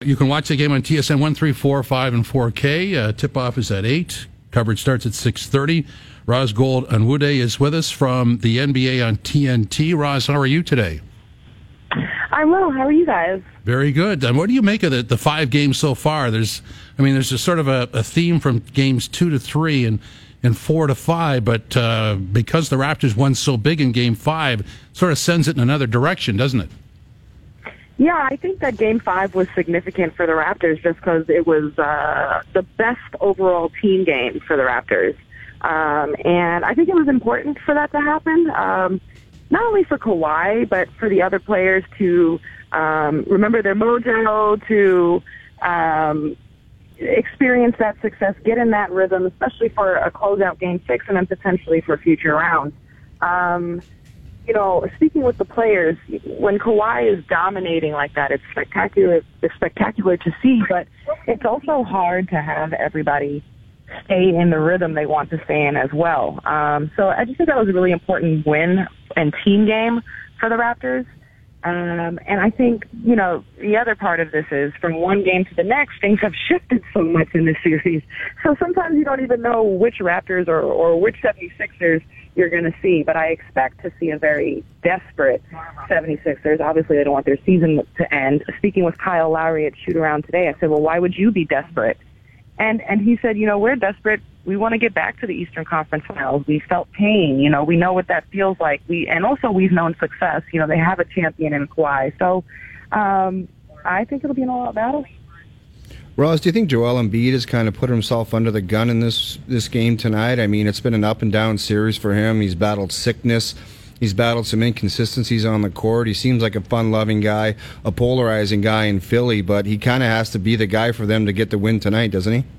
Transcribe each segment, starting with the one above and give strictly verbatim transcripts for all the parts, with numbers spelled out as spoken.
You can watch the game on T S N one, three, four, five, and four K. Uh, tip-off is at eight. Coverage starts at six thirty. Roz Gold Onwude is with us from the N B A on T N T. Roz, how are you today? I'm well. How are you guys? Very good. And what do you make of the, the five games so far? There's, I mean, there's a sort of a, a theme from games two to three and, and four to five, but uh, because the Raptors won so big in game five, sort of sends it in another direction, doesn't it? Yeah, I think that Game Five was significant for the Raptors just because it was uh, the best overall team game for the Raptors, um, and I think it was important for that to happen. Um, not only for Kawhi, but for the other players to um, remember their mojo, to um, experience that success, get in that rhythm, especially for a closeout Game Six, and then potentially for future rounds. Um, You know, speaking with the players, when Kawhi is dominating like that, it's spectacular. It's spectacular to see, but it's also hard to have everybody stay in the rhythm they want to stay in as well. Um, so I just think that was a really important win and team game for the Raptors. Um, and I think, you know, the other part of this is from one game to the next, things have shifted so much in this series. So sometimes you don't even know which Raptors or, or which seventy-sixers you're going to see. But I expect to see a very desperate seventy-sixers. Obviously, they don't want their season to end. Speaking with Kyle Lowry at Shoot-Around today, I said, well, why would you be desperate? And and he said, you know, we're desperate. We want to get back to the Eastern Conference Finals. We felt pain. You know, we know what that feels like. We and also we've known success. You know, they have a champion in Kawhi. So um, I think it'll be an all-out battle. Roz, do you think Joel Embiid has kind of put himself under the gun in this this game tonight? I mean, it's been an up-and-down series for him. He's battled sickness. He's battled some inconsistencies on the court. He seems like a fun-loving guy, a polarizing guy in Philly, but he kind of has to be the guy for them to get the win tonight, doesn't he?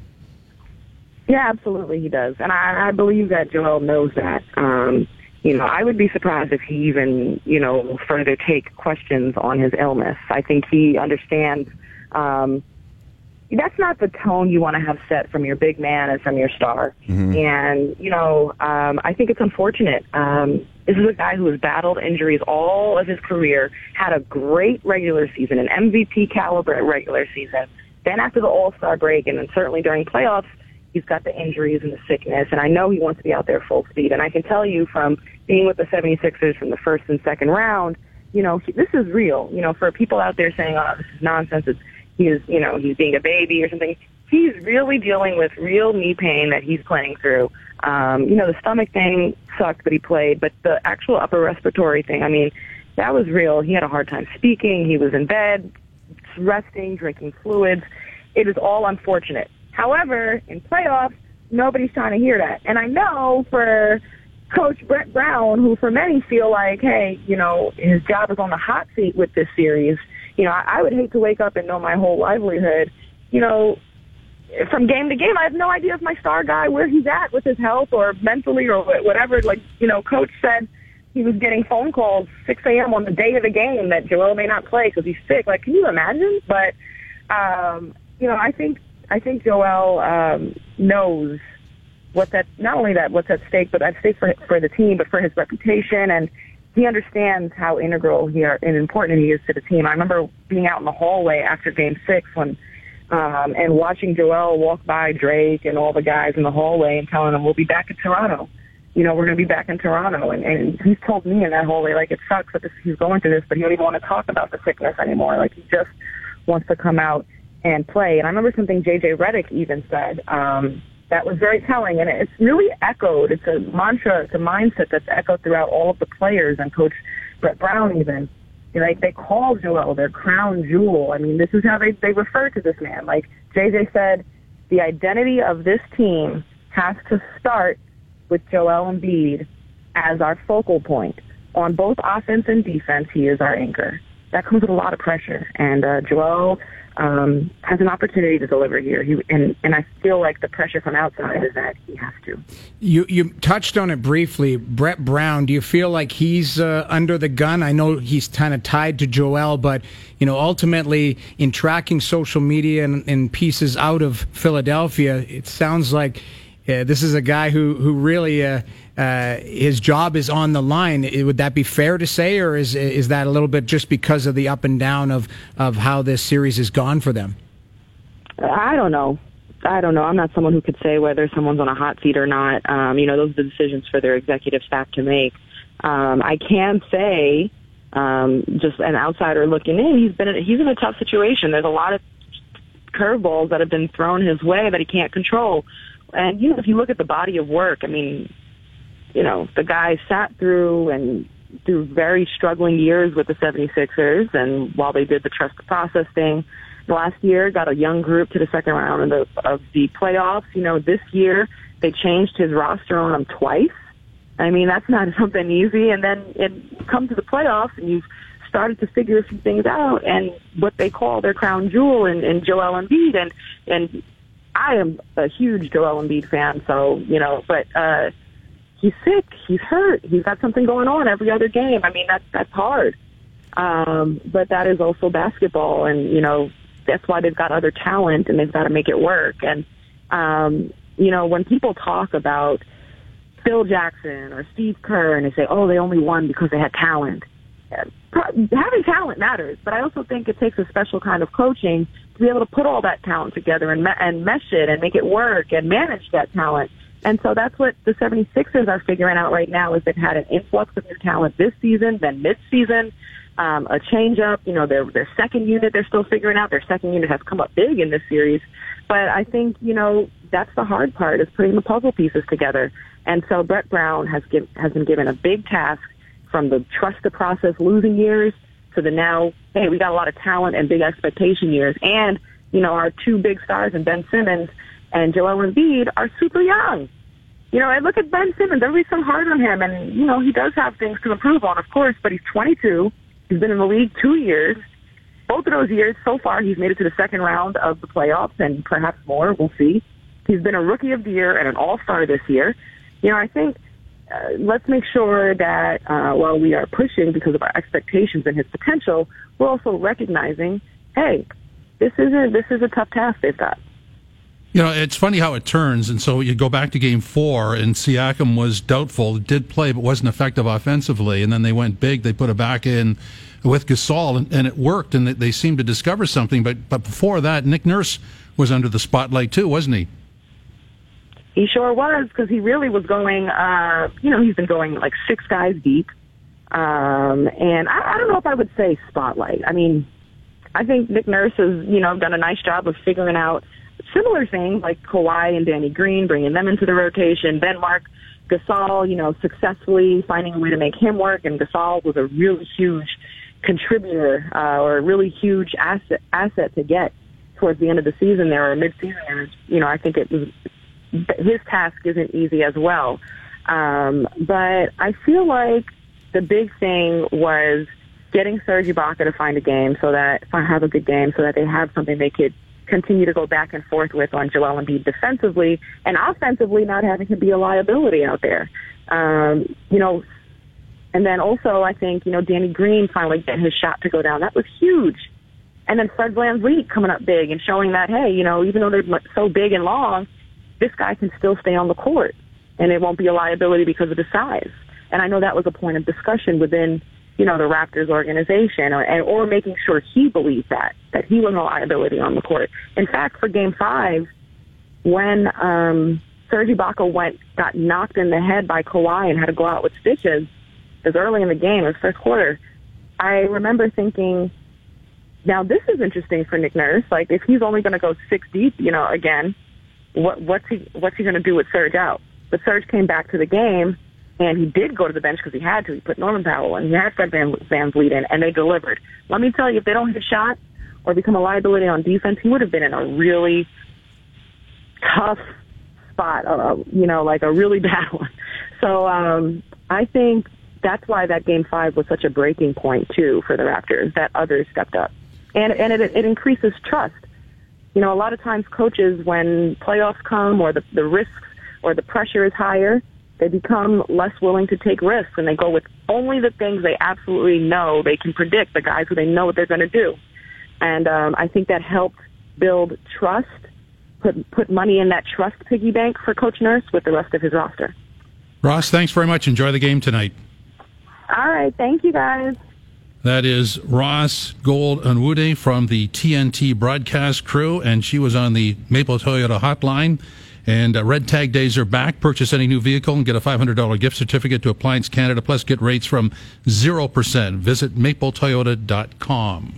Yeah, absolutely he does. And I, I believe that Joel knows that. Um, you know, I would be surprised if he even, you know, further take questions on his illness. I think he understands um, that's not the tone you want to have set from your big man and from your star. Mm-hmm. And, you know, um, I think it's unfortunate. Um, this is a guy who has battled injuries all of his career, had a great regular season, an M V P caliber regular season. Then after the All-Star break and then certainly during playoffs, he's got the injuries and the sickness, and I know he wants to be out there full speed. And I can tell you from being with the seventy-sixers from the first and second round, you know, he, this is real. You know, for people out there saying, oh, this is nonsense, it's, he is, you know, he's being a baby or something, he's really dealing with real knee pain that he's playing through. Um, you know, the stomach thing sucked, but he played, but the actual upper respiratory thing, I mean, that was real. He had a hard time speaking. He was in bed, resting, drinking fluids. It is all unfortunate. However, in playoffs, nobody's trying to hear that. And I know for Coach Brett Brown, who for many feel like, hey, you know, his job is on the hot seat with this series, you know, I, I would hate to wake up and know my whole livelihood, you know, from game to game. I have no idea if my star guy, where he's at with his health or mentally or whatever. Like, you know, Coach said he was getting phone calls six a.m. on the day of the game that Joel may not play because he's sick. Like, can you imagine? But, um, you know, I think I think Joel um, knows what's at, not only that what's at stake, but at stake for for the team, but for his reputation, and he understands how integral he are, and important he is to the team. I remember being out in the hallway after Game Six when um, and watching Joel walk by Drake and all the guys in the hallway and telling them, "We'll be back in Toronto. You know, we're going to be back in Toronto." And, and he's told me in that hallway, like, it sucks that this, he's going through this, but he don't even want to talk about the sickness anymore. Like, he just wants to come out and play. And I remember something J J Redick even said um, that was very telling, and it's really echoed. It's a mantra, it's a mindset that's echoed throughout all of the players, and Coach Brett Brown even. You know, like, they call Joel their crown jewel. I mean, this is how they, they refer to this man. Like J J said, the identity of this team has to start with Joel Embiid as our focal point. On both offense and defense, he is our anchor. That comes with a lot of pressure, and uh, Joel um, has an opportunity to deliver here. He, and, and I feel like the pressure from outside is that he has to. You you touched on it briefly. Brett Brown, do you feel like he's uh, under the gun? I know he's kind of tied to Joel, but you know, ultimately in tracking social media and, and pieces out of Philadelphia, it sounds like uh, this is a guy who who really uh, uh, his job is on the line. Would that be fair to say, or is is that a little bit just because of the up and down of of how this series has gone for them? I don't know. I don't know. I'm not someone who could say whether someone's on a hot seat or not. Um, you know, those are the decisions for their executive staff to make. Um, I can say, um, just an outsider looking in, he's been in, he's in a tough situation. There's a lot of curveballs that have been thrown his way that he can't control. And, you know, if you look at the body of work, I mean, you know, the guy sat through and through very struggling years with the seventy-sixers, and while they did the trust the process thing last year, got a young group to the second round of the, of the playoffs. You know, this year they changed his roster on him twice. I mean, that's not something easy. And then it comes to the playoffs, and you've started to figure some things out, and what they call their crown jewel in, in Joel Embiid. And, and I am a huge Joel Embiid fan, so, you know, but uh, he's sick, he's hurt, he's got something going on every other game. I mean, that's, that's hard. Um, but that is also basketball, and, you know, that's why they've got other talent, and they've got to make it work. And, um, you know, when people talk about Phil Jackson or Steve Kerr and they say, oh, they only won because they had talent, having talent matters, but I also think it takes a special kind of coaching to be able to put all that talent together and, me- and mesh it and make it work and manage that talent. And so that's what the seventy-sixers are figuring out right now, is they've had an influx of new talent this season, then mid-season, um, a change-up. You know, their, their second unit they're still figuring out. Their second unit has come up big in this series. But I think, you know, that's the hard part, is putting the puzzle pieces together. And so Brett Brown has, give, has been given a big task, from the trust the process losing years to the now, hey, we got a lot of talent and big expectation years. And, you know, our two big stars in Ben Simmons and Joel Embiid are super young. You know, and look at Ben Simmons. Everybody's so hard on him. And, you know, he does have things to improve on, of course, but he's twenty-two. He's been in the league two years. Both of those years, so far, he's made it to the second round of the playoffs, and perhaps more. We'll see. He's been a Rookie of the Year and an All-Star this year. You know, I think Uh, let's make sure that uh, while we are pushing because of our expectations and his potential, we're also recognizing, hey, this isn't this is a tough task they've got. You know, it's funny how it turns, and so you go back to Game Four, and Siakam was doubtful, did play, but wasn't effective offensively, and then they went big. They put it back in with Gasol, and, and it worked, and they, they seemed to discover something. But but before that, Nick Nurse was under the spotlight too, wasn't he? He sure was, because he really was going, uh, you know, he's been going like six guys deep. Um, and I, I don't know if I would say spotlight. I mean, I think Nick Nurse has, you know, done a nice job of figuring out similar things like Kawhi and Danny Green, bringing them into the rotation. Then Mark Gasol, you know, successfully finding a way to make him work. And Gasol was a really huge contributor uh, or a really huge asset, asset to get towards the end of the season there, or mid-season. You know, I think it was, his task isn't easy as well. Um, but I feel like the big thing was getting Serge Ibaka to find a game so that, have a good game, so that they have something they could continue to go back and forth with on Joel Embiid defensively, and offensively not having him be a liability out there. Um, you know, and then also I think, you know, Danny Green finally getting his shot to go down. That was huge. And then Fred VanVleet coming up big and showing that, hey, you know, even though they're so big and long, this guy can still stay on the court, and it won't be a liability because of the size. And I know that was a point of discussion within, you know, the Raptors organization, or, or making sure he believed that, that he was a liability on the court. In fact, for Game Five, when um, Serge Ibaka went, got knocked in the head by Kawhi and had to go out with stitches, as early in the game, the first quarter, I remember thinking, now this is interesting for Nick Nurse. Like, if he's only going to go six deep, you know, again, What, what's he what's he going to do with Serge out? But Serge came back to the game, and he did go to the bench because he had to. He put Norman Powell in. He had Fred Van, VanVleet in, and they delivered. Let me tell you, if they don't hit a shot or become a liability on defense, he would have been in a really tough spot, uh, you know, like a really bad one. So um, I think that's why that Game Five was such a breaking point, too, for the Raptors, that others stepped up. And, and it, it increases trust. You know, a lot of times coaches, when playoffs come or the, the risks or the pressure is higher, they become less willing to take risks, and they go with only the things they absolutely know they can predict, the guys who they know what they're going to do. And um, I think that helped build trust put put money in that trust piggy bank for Coach Nurse with the rest of his roster. Ross, thanks very much. Enjoy the game tonight. All right. Thank you, guys. That is Ross Gold-Onwude from the T N T broadcast crew, and she was on the Maple Toyota hotline. And uh, Red Tag Days are back. Purchase any new vehicle and get a five hundred dollars gift certificate to Appliance Canada, plus get rates from zero percent. Visit maple toyota dot com.